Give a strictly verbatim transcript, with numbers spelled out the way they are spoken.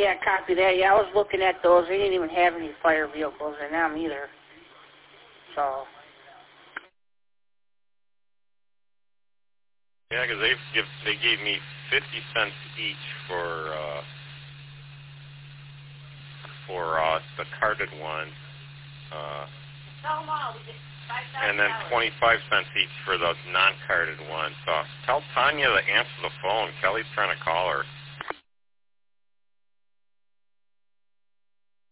Yeah, copy that. Yeah, I was looking at those. They didn't even have any fire vehicles in them either. So. Yeah, because they give they gave me fifty cents each for uh, for uh, the carded one, uh, and then twenty-five cents each for the non-carded one. So tell Tanya to answer the phone. Kelly's trying to call her.